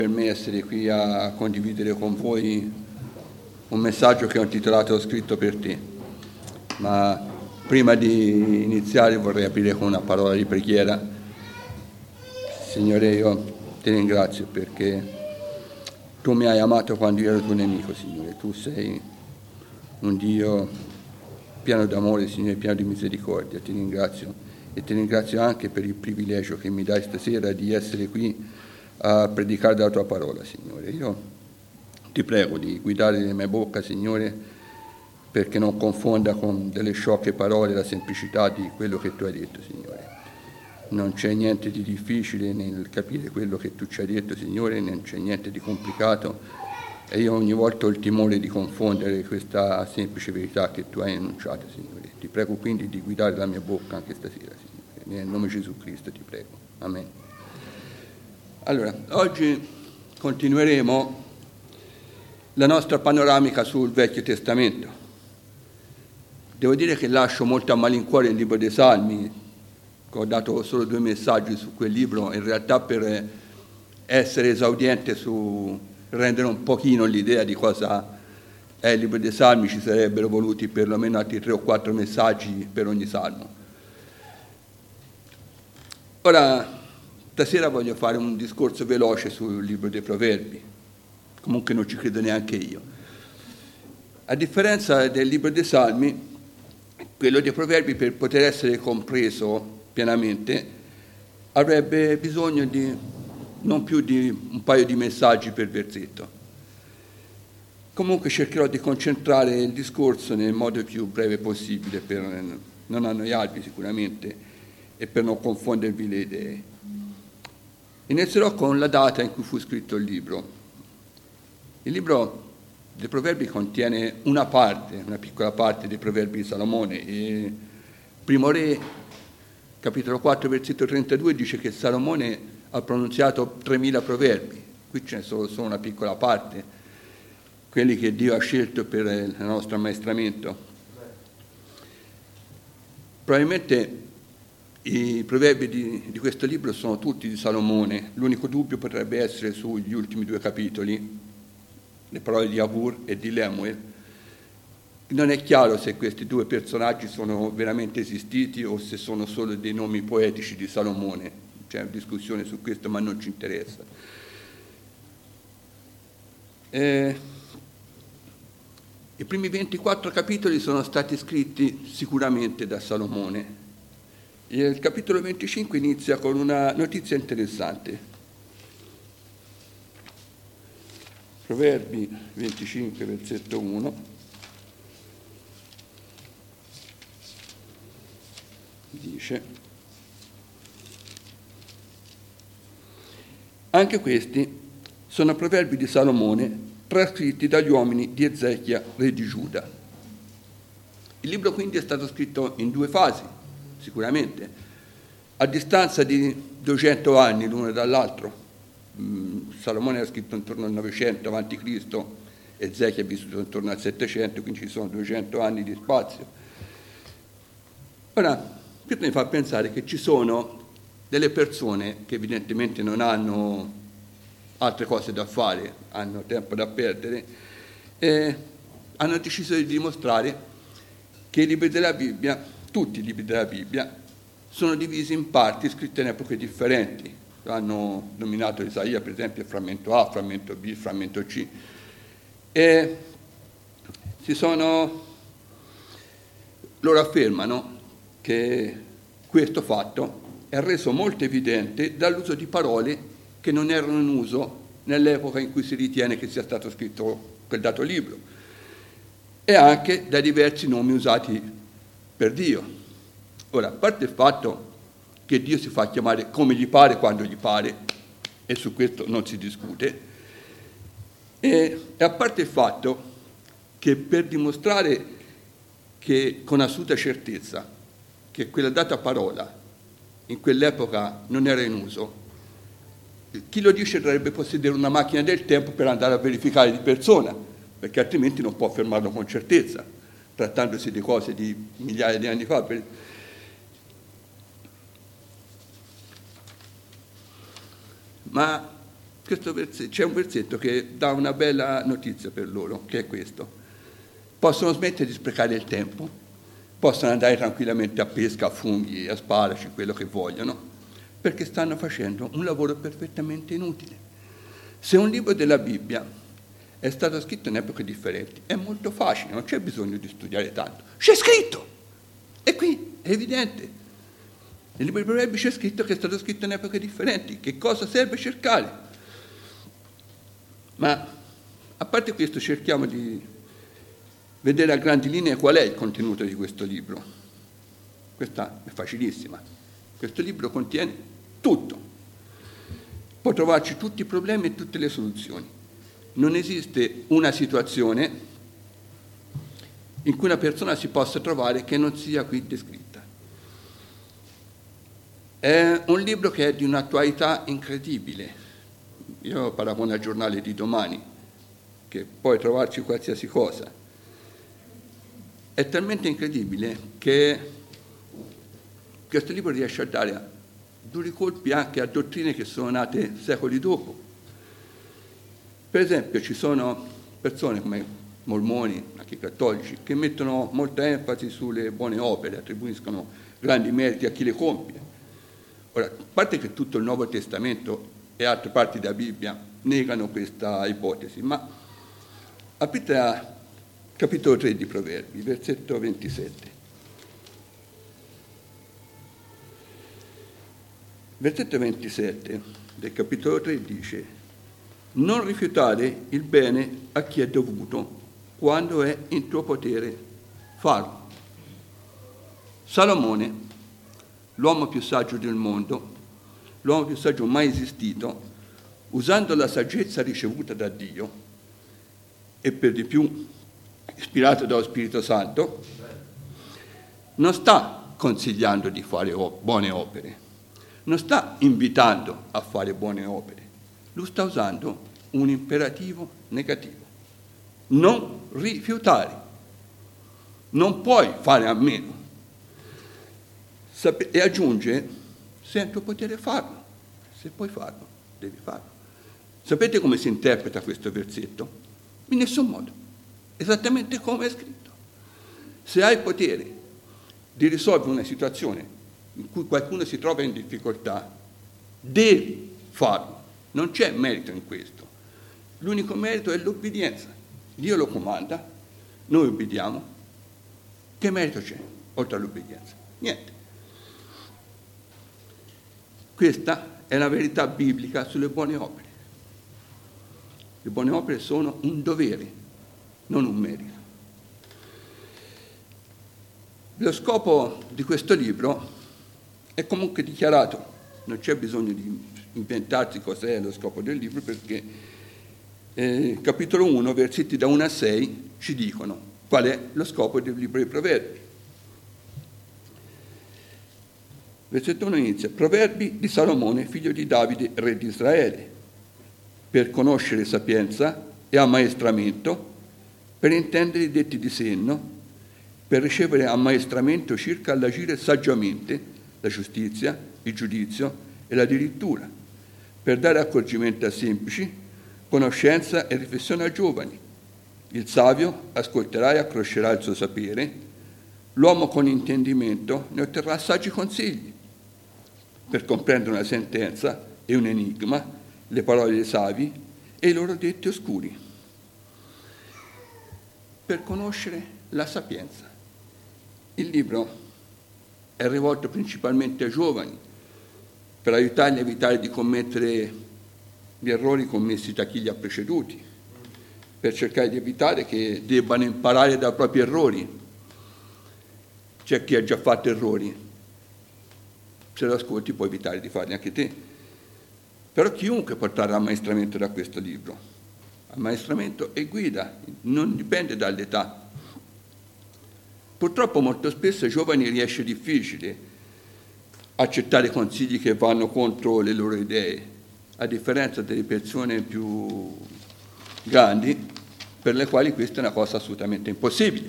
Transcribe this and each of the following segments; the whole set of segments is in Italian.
Per me essere qui a condividere con voi un messaggio che ho intitolato Scritto per te. Ma prima di iniziare vorrei aprire con una parola di preghiera. Signore, io ti ringrazio perché tu mi hai amato quando io ero tuo nemico, Signore. Tu sei un Dio pieno d'amore, Signore, pieno di misericordia. Ti ringrazio e ti ringrazio anche per il privilegio che mi dai stasera di essere qui a predicare la tua parola, Signore. Io ti prego di guidare la mia bocca, Signore, perché non confonda con delle sciocche parole la semplicità di quello che tu hai detto, Signore. Non c'è niente di difficile nel capire quello che tu ci hai detto, Signore, non c'è niente di complicato e io ogni volta ho il timore di confondere questa semplice verità che tu hai enunciato, Signore. Ti prego quindi di guidare la mia bocca anche stasera, Signore. Nel nome di Gesù Cristo ti prego. Amen. Allora, oggi continueremo la nostra panoramica sul Vecchio Testamento. Devo dire che lascio molto a malincuore il libro dei Salmi. Ho dato solo 2 messaggi su quel libro, in realtà per essere esaudiente su rendere un pochino l'idea di cosa è il libro dei Salmi ci sarebbero voluti perlomeno altri 3 o 4 messaggi per ogni salmo. Ora, stasera voglio fare un discorso veloce sul libro dei Proverbi, comunque non ci credo neanche io. A differenza del libro dei Salmi, quello dei Proverbi, per poter essere compreso pienamente, avrebbe bisogno di non più di un paio di messaggi per versetto. Comunque cercherò di concentrare il discorso nel modo più breve possibile per non annoiarvi sicuramente e per non confondervi le idee. Inizierò con la data in cui fu scritto il libro. Il libro dei Proverbi contiene una piccola parte dei Proverbi di Salomone. E Primo Re, capitolo 4, versetto 32, dice che Salomone ha pronunziato 3000 proverbi. Qui c'è solo una piccola parte, quelli che Dio ha scelto per il nostro ammaestramento. Probabilmente i proverbi di questo libro sono tutti di Salomone. L'unico dubbio potrebbe essere sugli ultimi 2 capitoli, le parole di Avur e di Lemuel. Non è chiaro se questi 2 personaggi sono veramente esistiti o se sono solo dei nomi poetici di Salomone. C'è una discussione su questo, ma non ci interessa. I primi 24 capitoli sono stati scritti sicuramente da Salomone. Il capitolo 25 inizia con una notizia interessante. Proverbi 25, versetto 1. Dice: anche questi sono proverbi di Salomone trascritti dagli uomini di Ezechia, re di Giuda. Il libro quindi è stato scritto in 2 fasi, sicuramente, a distanza di 200 anni l'uno dall'altro. Salomone ha scritto intorno al 900 a.C., Ezechia è vissuto intorno al 700, quindi ci sono 200 anni di spazio. Ora, questo mi fa pensare che ci sono delle persone che evidentemente non hanno altre cose da fare, hanno tempo da perdere, e hanno deciso di dimostrare che i libri della Bibbia, tutti i libri della Bibbia, sono divisi in parti scritte in epoche differenti. Hanno nominato Isaia, per esempio, frammento A, frammento B, frammento C. E loro affermano che questo fatto è reso molto evidente dall'uso di parole che non erano in uso nell'epoca in cui si ritiene che sia stato scritto quel dato libro, e anche dai diversi nomi usati per Dio. Ora, a parte il fatto che Dio si fa chiamare come gli pare, quando gli pare, e su questo non si discute, e a parte il fatto che per dimostrare che con assoluta certezza che quella data parola in quell'epoca non era in uso, chi lo dice dovrebbe possedere una macchina del tempo per andare a verificare di persona, perché altrimenti non può affermarlo con certezza, trattandosi di cose di migliaia di anni fa. Ma c'è un versetto che dà una bella notizia per loro, che è questo. Possono smettere di sprecare il tempo, possono andare tranquillamente a pesca, a funghi, a sparaci, quello che vogliono, perché stanno facendo un lavoro perfettamente inutile. Se un libro della Bibbia è stato scritto in epoche differenti, è molto facile, non c'è bisogno di studiare tanto. C'è scritto! E qui è evidente. Nel libro dei Proverbi c'è scritto che è stato scritto in epoche differenti. Che cosa serve cercare? Ma a parte questo cerchiamo di vedere a grandi linee qual è il contenuto di questo libro. Questa è facilissima. Questo libro contiene tutto. Può trovarci tutti i problemi e tutte le soluzioni. Non esiste una situazione in cui una persona si possa trovare che non sia qui descritta. È un libro che è di un'attualità incredibile. Io paragono al giornale di domani, che puoi trovarci qualsiasi cosa. È talmente incredibile che questo libro riesce a dare duri colpi anche a dottrine che sono nate secoli dopo. Per esempio ci sono persone come mormoni, anche cattolici, che mettono molta enfasi sulle buone opere, attribuiscono grandi meriti a chi le compie. Ora, a parte che tutto il Nuovo Testamento e altre parti della Bibbia negano questa ipotesi, ma aprite a capitolo 3 di Proverbi, versetto 27. Versetto 27 del capitolo 3 dice: non rifiutare il bene a chi è dovuto quando è in tuo potere farlo. Salomone, l'uomo più saggio del mondo, l'uomo più saggio mai esistito, usando la saggezza ricevuta da Dio e per di più ispirato dallo Spirito Santo, non sta consigliando di fare buone opere, non sta invitando a fare buone opere, lui sta usando un imperativo negativo. Non rifiutare, non puoi fare a meno. E aggiunge, se è in tuo potere farlo, se puoi farlo, devi farlo. Sapete come si interpreta questo versetto? In nessun modo, esattamente come è scritto. Se hai potere di risolvere una situazione in cui qualcuno si trova in difficoltà, devi farlo. Non c'è merito in questo. L'unico merito è l'obbedienza. Dio lo comanda, noi obbediamo. Che merito c'è oltre all'obbedienza? Niente. Questa è la verità biblica sulle buone opere. Le buone opere sono un dovere, non un merito. Lo scopo di questo libro è comunque dichiarato, non c'è bisogno di inventarsi cos'è lo scopo del libro, perché capitolo 1, versetti da 1 a 6 ci dicono qual è lo scopo del libro dei Proverbi. Versetto 1 inizia: Proverbi di Salomone, figlio di Davide, re di Israele, per conoscere sapienza e ammaestramento, per intendere i detti di senno, per ricevere ammaestramento circa l'agire saggiamente, la giustizia, il giudizio e la dirittura, per dare accorgimento a semplici, conoscenza e riflessione a giovani. Il savio ascolterà e accrescerà il suo sapere, l'uomo con intendimento ne otterrà saggi consigli, per comprendere una sentenza e un enigma, le parole dei savi e i loro detti oscuri, per conoscere la sapienza. Il libro è rivolto principalmente ai giovani, per aiutarli a evitare di commettere gli errori commessi da chi li ha preceduti, per cercare di evitare che debbano imparare dai propri errori. C'è chi ha già fatto errori, se lo ascolti puoi evitare di farli anche te. Però chiunque può trarre ammaestramento da questo libro. Ammaestramento e guida, non dipende dall'età. Purtroppo molto spesso ai giovani riesce difficile accettare consigli che vanno contro le loro idee, a differenza delle persone più grandi, per le quali questa è una cosa assolutamente impossibile.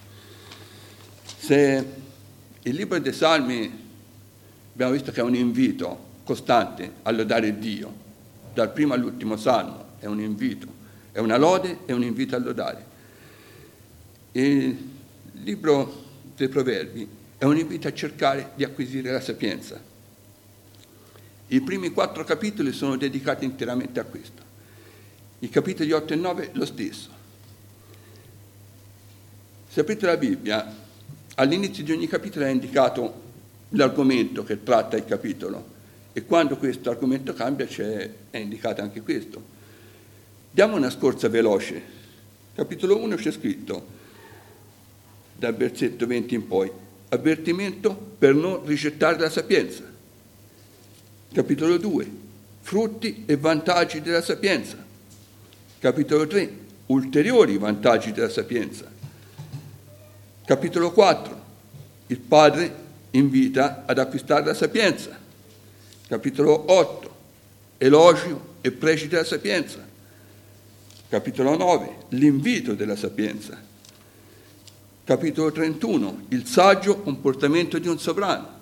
Se il libro dei Salmi abbiamo visto che è un invito costante a lodare Dio, dal primo all'ultimo salmo, è un invito, è una lode e un invito a lodare. Il libro dei Proverbi è un invito a cercare di acquisire la sapienza. I primi 4 capitoli sono dedicati interamente a questo. I capitoli 8 e 9 lo stesso. Se aprite la Bibbia, all'inizio di ogni capitolo è indicato l'argomento che tratta il capitolo e quando questo argomento cambia è indicato anche questo. Diamo una scorsa veloce. Capitolo 1 c'è scritto, dal versetto 20 in poi, avvertimento per non rigettare la sapienza. Capitolo 2, frutti e vantaggi della sapienza. Capitolo 3, ulteriori vantaggi della sapienza. Capitolo 4, il padre invita ad acquistare la sapienza. Capitolo 8, elogio e pregi della sapienza. Capitolo 9, l'invito della sapienza. Capitolo 31, il saggio comportamento di un sovrano.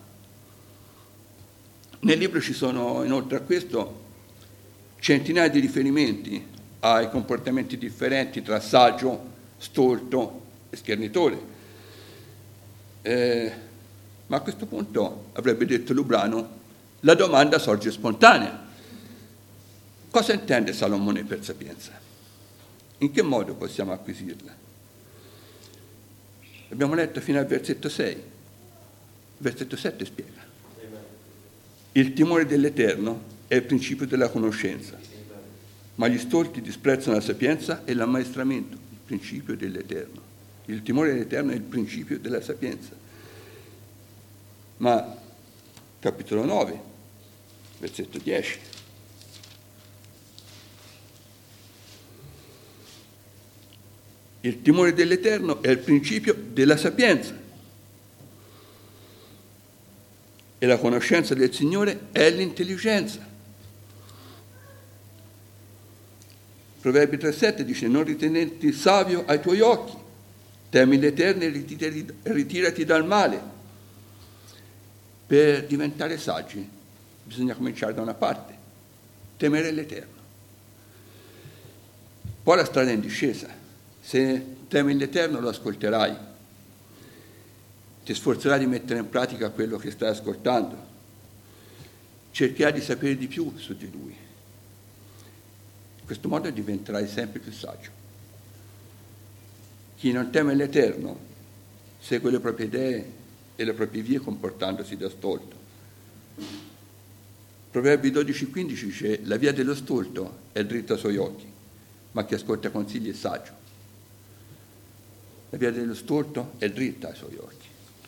Nel libro ci sono, inoltre a questo, centinaia di riferimenti ai comportamenti differenti tra saggio, stolto e schernitore. Ma a questo punto, avrebbe detto Lubrano, la domanda sorge spontanea. Cosa intende Salomone per sapienza? In che modo possiamo acquisirla? Abbiamo letto fino al versetto 6. Il versetto 7 spiega. Il timore dell'Eterno è il principio della conoscenza, ma gli stolti disprezzano la sapienza e l'ammaestramento, il principio dell'Eterno. Il timore dell'Eterno è il principio della sapienza. Ma, capitolo 9, versetto 10. Il timore dell'Eterno è il principio della sapienza. E la conoscenza del Signore è l'intelligenza. Proverbi 3,7 dice: non ritenerti savio ai tuoi occhi, temi l'Eterno e ritirati dal male. Per diventare saggi bisogna cominciare da una parte, temere l'Eterno. Poi la strada è in discesa. Se temi l'Eterno lo ascolterai. Ti sforzerai di mettere in pratica quello che stai ascoltando, cercherai di sapere di più su di Lui. In questo modo diventerai sempre più saggio. Chi non teme l'Eterno segue le proprie idee e le proprie vie comportandosi da stolto. Proverbi 12,15 dice: la via dello stolto è dritta ai suoi occhi, ma chi ascolta consigli è saggio. La via dello stolto è dritta ai suoi occhi.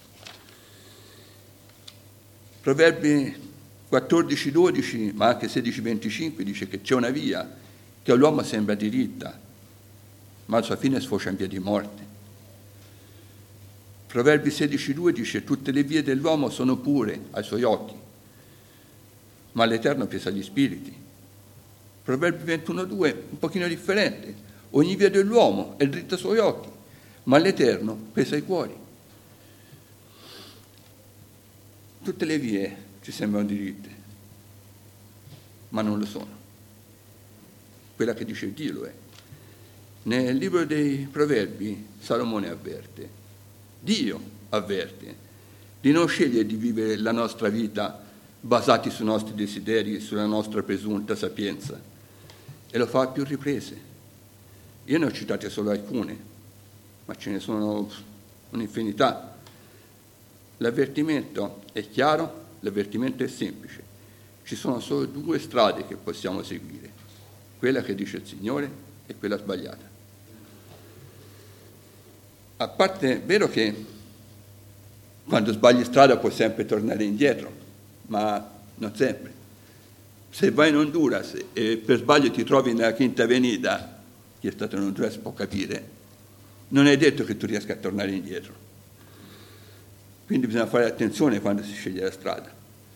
Proverbi 14,12, ma anche 16,25 dice che c'è una via che all'uomo sembra diritta, ma alla sua fine sfocia in via di morte. Proverbi 16,2 dice: tutte le vie dell'uomo sono pure ai suoi occhi, ma l'Eterno pesa gli spiriti. Proverbi 21,2, un pochino differente: ogni via dell'uomo è dritta ai suoi occhi, ma l'Eterno pesa i cuori. Tutte le vie ci sembrano diritte, ma non lo sono. Quella che dice Dio lo è. Nel libro dei Proverbi Salomone avverte, Dio avverte, di non scegliere di vivere la nostra vita basati sui nostri desideri e sulla nostra presunta sapienza, e lo fa a più riprese. Io ne ho citate solo alcune, ma ce ne sono un'infinità. L'avvertimento è chiaro, l'avvertimento è semplice. Ci sono solo 2 strade che possiamo seguire, quella che dice il Signore e quella sbagliata. A parte, è vero che quando sbagli strada puoi sempre tornare indietro, ma non sempre. Se vai in Honduras e per sbaglio ti trovi nella Quinta Avenida, chi è stato in Honduras può capire, non è detto che tu riesca a tornare indietro. Quindi bisogna fare attenzione quando si sceglie la strada.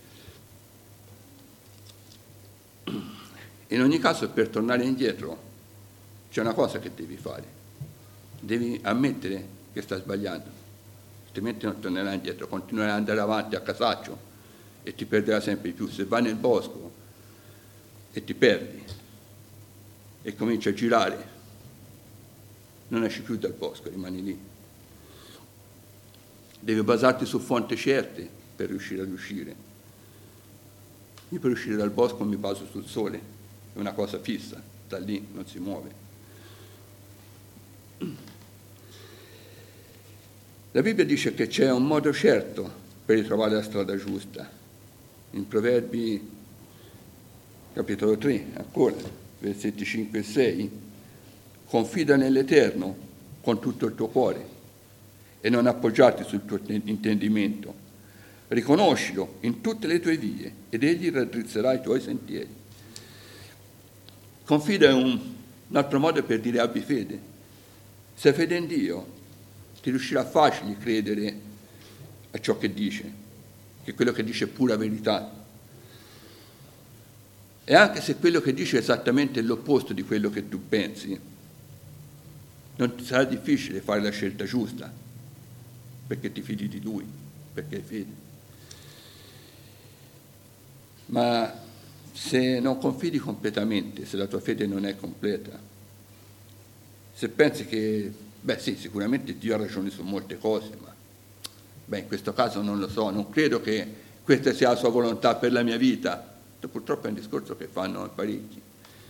In ogni caso, per tornare indietro c'è una cosa che devi fare: devi ammettere che stai sbagliando, altrimenti non tornerai indietro, continuerai ad andare avanti a casaccio e ti perderai sempre di più. Se vai nel bosco e ti perdi e cominci a girare, non esci più dal bosco, rimani lì. Devi basarti su fonti certe per riuscire ad uscire. Io per uscire dal bosco mi baso sul sole, è una cosa fissa, da lì non si muove. La Bibbia dice che c'è un modo certo per ritrovare la strada giusta. In Proverbi, capitolo 3, ancora, versetti 5 e 6, confida nell'Eterno con tutto il tuo cuore e non appoggiarti sul tuo intendimento. Riconoscilo in tutte le tue vie ed egli raddrizzerà i tuoi sentieri. Confida è un altro modo per dire abbi fede. Se hai fede in Dio, ti riuscirà facile credere a ciò che dice, che quello che dice è pura verità. E anche se quello che dice è esattamente l'opposto di quello che tu pensi, non ti sarà difficile fare la scelta giusta, perché ti fidi di Lui, perché hai fede. Ma se non confidi completamente, se la tua fede non è completa, se pensi che, sì, sicuramente Dio ha ragione su molte cose, ma in questo caso non lo so, non credo che questa sia la sua volontà per la mia vita. Purtroppo è un discorso che fanno parecchi.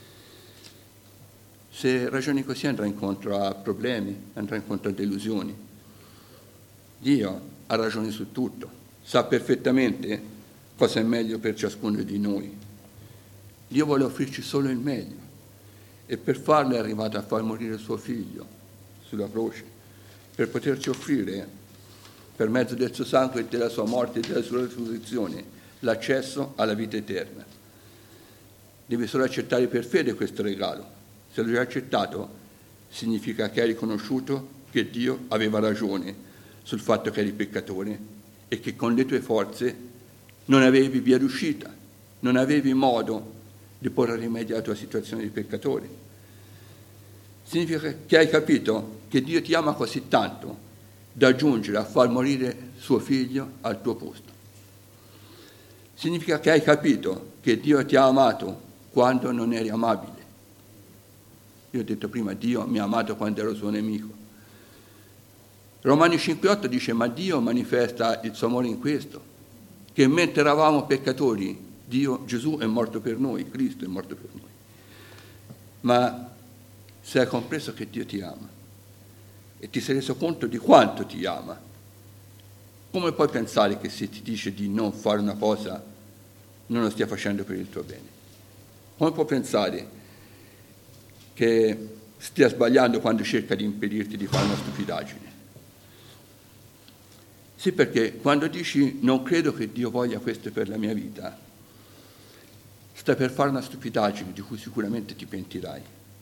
Se ragioni così andrà incontro a problemi, andrà incontro a delusioni. Dio ha ragione su tutto, sa perfettamente cosa è meglio per ciascuno di noi. Dio vuole offrirci solo il meglio e per farlo è arrivato a far morire il suo figlio sulla croce, per poterci offrire, per mezzo del suo sangue e della sua morte e della sua risurrezione, l'accesso alla vita eterna. Devi solo accettare per fede questo regalo. Se lo hai accettato, significa che hai riconosciuto che Dio aveva ragione sul fatto che eri peccatore e che con le tue forze non avevi via d'uscita, non avevi modo di porre rimedio alla tua situazione di peccatore. Significa che hai capito che Dio ti ama così tanto da giungere a far morire suo figlio al tuo posto. Significa che hai capito che Dio ti ha amato quando non eri amabile. Io ho detto prima, Dio mi ha amato quando ero suo nemico. Romani 5,8 dice, ma Dio manifesta il suo amore in questo, che mentre eravamo peccatori, Gesù è morto per noi, Cristo è morto per noi. Ma se hai compreso che Dio ti ama e ti sei reso conto di quanto ti ama, come puoi pensare che se ti dice di non fare una cosa non lo stia facendo per il tuo bene? Come puoi pensare che stia sbagliando quando cerca di impedirti di fare una stupidaggine? Sì, perché quando dici non credo che Dio voglia questo per la mia vita, stai per fare una stupidaggine di cui sicuramente ti pentirai.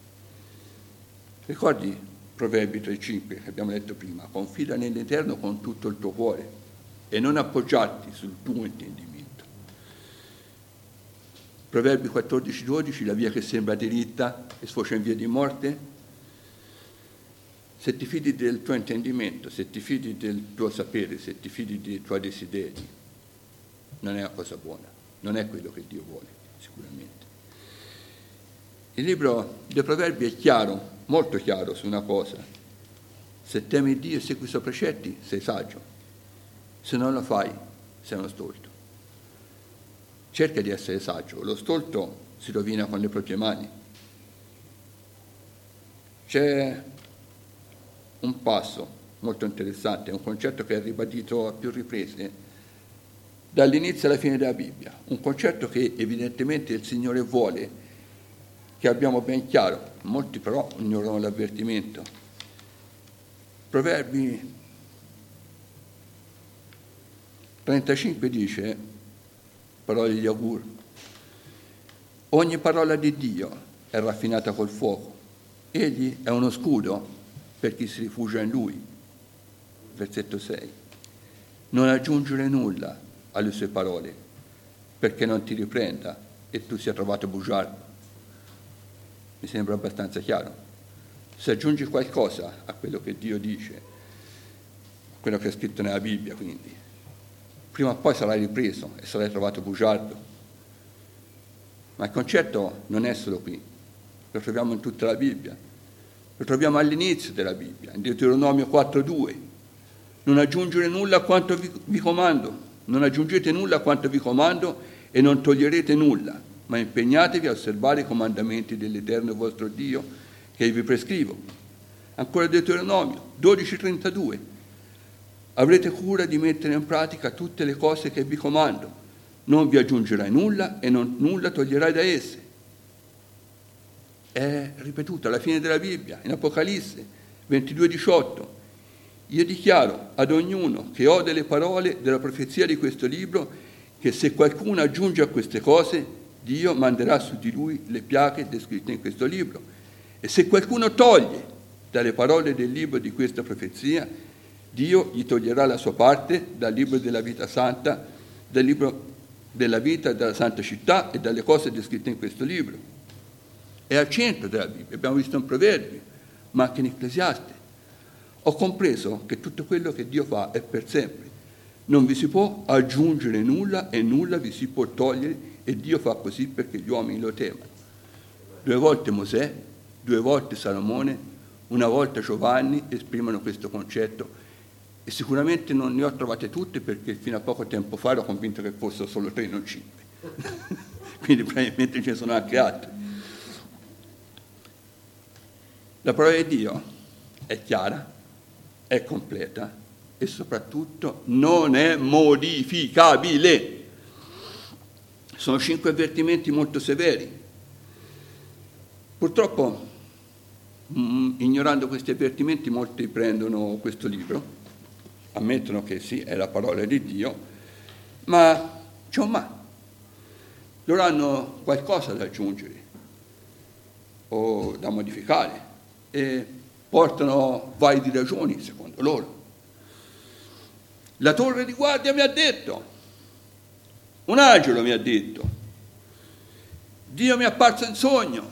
Ricordi Proverbi 3,5 che abbiamo letto prima, confida nell'Eterno con tutto il tuo cuore e non appoggiarti sul tuo intendimento. Proverbi 14,12, la via che sembra diritta e sfocia in via di morte. Se ti fidi del tuo intendimento, se ti fidi del tuo sapere, se ti fidi dei tuoi desideri, non è una cosa buona, non è quello che Dio vuole, sicuramente. Il libro dei Proverbi è chiaro, molto chiaro su una cosa. Se temi Dio e segui i suoi precetti, sei saggio. Se non lo fai, sei uno stolto. Cerca di essere saggio, lo stolto si rovina con le proprie mani. C'è un passo molto interessante, un concetto che è ribadito a più riprese dall'inizio alla fine della Bibbia, un concetto che evidentemente il Signore vuole che abbiamo ben chiaro, molti però ignorano l'avvertimento. Proverbi 35 dice, parole di Agur, ogni parola di Dio è raffinata col fuoco, egli è uno scudo per chi si rifugia in lui. Versetto 6. Non aggiungere nulla alle sue parole, perché non ti riprenda e tu sia trovato bugiardo. Mi sembra abbastanza chiaro. Se aggiungi qualcosa a quello che Dio dice, quello che è scritto nella Bibbia, quindi, prima o poi sarai ripreso e sarai trovato bugiardo. Ma il concetto non è solo qui, lo troviamo in tutta la Bibbia, lo troviamo all'inizio della Bibbia, in Deuteronomio 4,2. Non aggiungere nulla a quanto vi comando, non aggiungete nulla a quanto vi comando e non toglierete nulla, ma impegnatevi a osservare i comandamenti dell'Eterno vostro Dio che vi prescrivo. Ancora Deuteronomio 12,32. Avrete cura di mettere in pratica tutte le cose che vi comando, non vi aggiungerai nulla e nulla toglierai da esse. È ripetuto alla fine della Bibbia, in Apocalisse 22,18. Io dichiaro ad ognuno che ode le parole della profezia di questo libro che se qualcuno aggiunge a queste cose, Dio manderà su di lui le piaghe descritte in questo libro. E se qualcuno toglie dalle parole del libro di questa profezia, Dio gli toglierà la sua parte dal libro della vita santa, dal libro della vita della santa città e dalle cose descritte in questo libro. È al centro della Bibbia, abbiamo visto in Proverbi, ma anche in Ecclesiaste. Ho compreso che tutto quello che Dio fa è per sempre. Non vi si può aggiungere nulla e nulla vi si può togliere e Dio fa così perché gli uomini lo temono. 2 volte Mosè, 2 volte Salomone, 1 volta Giovanni esprimono questo concetto e sicuramente non ne ho trovate tutte perché fino a poco tempo fa ero convinto che fossero solo 3 e non 5. Quindi probabilmente ce ne sono anche altri. La parola di Dio è chiara, è completa e soprattutto non è modificabile. Sono 5 avvertimenti molto severi. Purtroppo, ignorando questi avvertimenti, molti prendono questo libro, ammettono che sì, è la parola di Dio, ma c'è un ma. Loro hanno qualcosa da aggiungere o da modificare e portano valide ragioni, secondo loro. La torre di guardia mi ha detto, un angelo mi ha detto, Dio mi è apparso in sogno,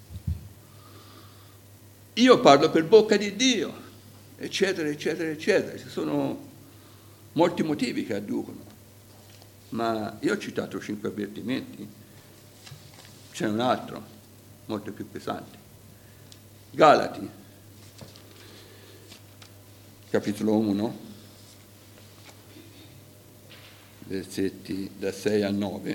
io parlo per bocca di Dio, eccetera, eccetera, eccetera. Ci sono molti motivi che adducono, ma io ho citato 5 avvertimenti, c'è un altro, molto più pesante. Galati, capitolo 1, versetti da 6 a 9.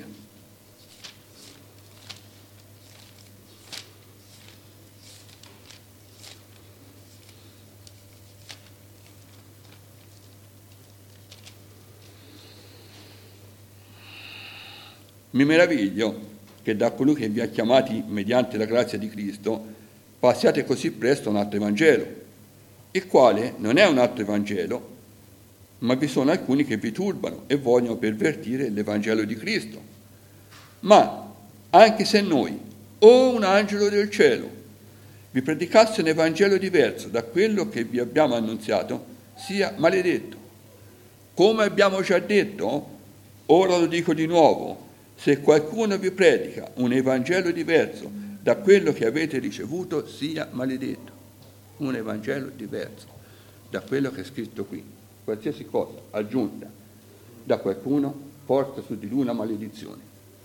Mi meraviglio che da colui che vi ha chiamati mediante la grazia di Cristo passiate così presto a un altro Evangelo, il quale non è un altro Evangelo, ma vi sono alcuni che vi turbano e vogliono pervertire l'Evangelo di Cristo. Ma anche se noi o un angelo del cielo vi predicasse un Evangelo diverso da quello che vi abbiamo annunziato, sia maledetto. Come abbiamo già detto, ora lo dico di nuovo, se qualcuno vi predica un Evangelo diverso da quello che avete ricevuto, sia maledetto. Un Evangelo diverso da quello che è scritto qui. Qualsiasi cosa aggiunta da qualcuno porta su di lui una maledizione.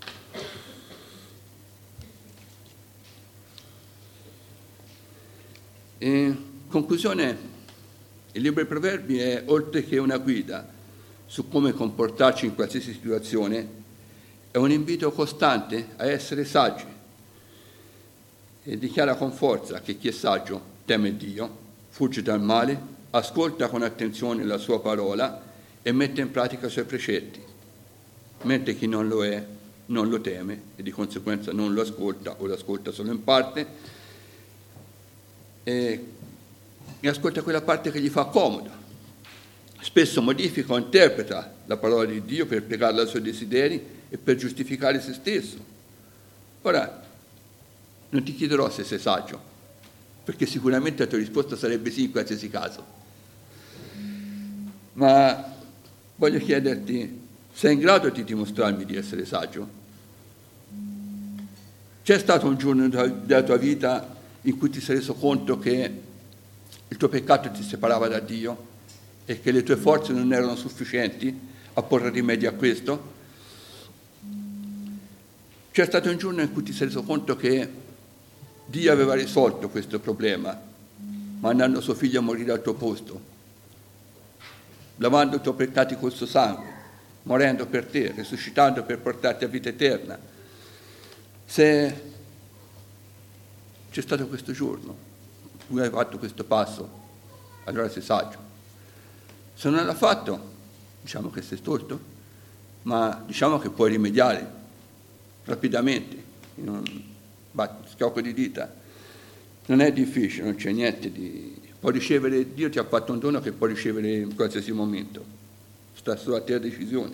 In conclusione, il libro dei Proverbi è, oltre che una guida su come comportarci in qualsiasi situazione, è un invito costante a essere saggi e dichiara con forza che chi è saggio teme Dio, fugge dal male, ascolta con attenzione la sua parola e mette in pratica i suoi precetti, mentre chi non lo è non lo teme e di conseguenza non lo ascolta o lo ascolta solo in parte e ascolta quella parte che gli fa comodo. Spesso modifica o interpreta la parola di Dio per piegarla ai suoi desideri e per giustificare se stesso. Ora, non ti chiederò se sei saggio, perché sicuramente la tua risposta sarebbe sì in qualsiasi caso. Ma voglio chiederti, sei in grado di dimostrarmi di essere saggio? C'è stato un giorno della tua vita in cui ti sei reso conto che il tuo peccato ti separava da Dio e che le tue forze non erano sufficienti a porre rimedio a questo? C'è stato un giorno in cui ti sei reso conto che Dio aveva risolto questo problema, mandando suo figlio a morire al tuo posto, lavando i tuoi peccati col suo sangue, morendo per te, risuscitando per portarti a vita eterna. Se c'è stato questo giorno, tu hai fatto questo passo, allora sei saggio. Se non l'ha fatto, diciamo che sei storto, ma diciamo che puoi rimediare rapidamente, in un schiocco di dita. Non è difficile, non c'è niente di... Puoi ricevere, Dio ti ha fatto un dono che puoi ricevere in qualsiasi momento, sta solo a te la decisione.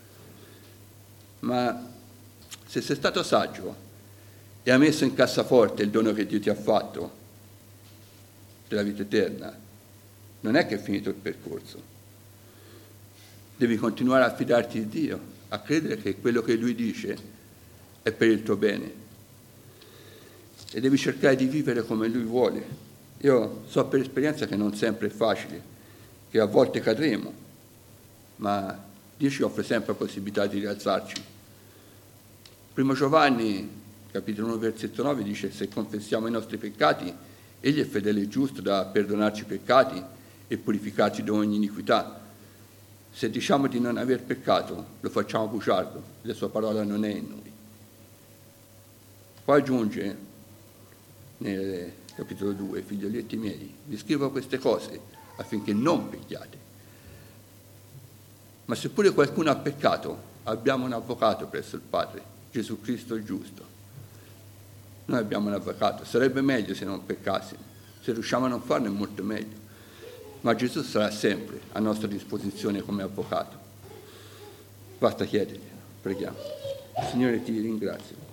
Ma se sei stato saggio e hai messo in cassaforte il dono che Dio ti ha fatto della vita eterna, non è che è finito il percorso. Devi continuare a fidarti di Dio, a credere che quello che Lui dice è per il tuo bene. E devi cercare di vivere come Lui vuole. Io so per esperienza che non sempre è facile, che a volte cadremo, ma Dio ci offre sempre la possibilità di rialzarci. Primo Giovanni, capitolo 1, versetto 9, dice: se confessiamo i nostri peccati, Egli è fedele e giusto da perdonarci i peccati e purificarci da ogni iniquità. Se diciamo di non aver peccato, lo facciamo bugiardo, la sua parola non è in noi. Poi aggiunge nel capitolo 2, figlioletti miei, vi scrivo queste cose affinché non pecchiate. Ma seppure qualcuno ha peccato, abbiamo un avvocato presso il Padre, Gesù Cristo il giusto. Noi abbiamo un avvocato, sarebbe meglio se non peccassimo, se riusciamo a non farlo è molto meglio, ma Gesù sarà sempre a nostra disposizione come avvocato. Basta chiederglielo, preghiamo. Signore, ti ringrazio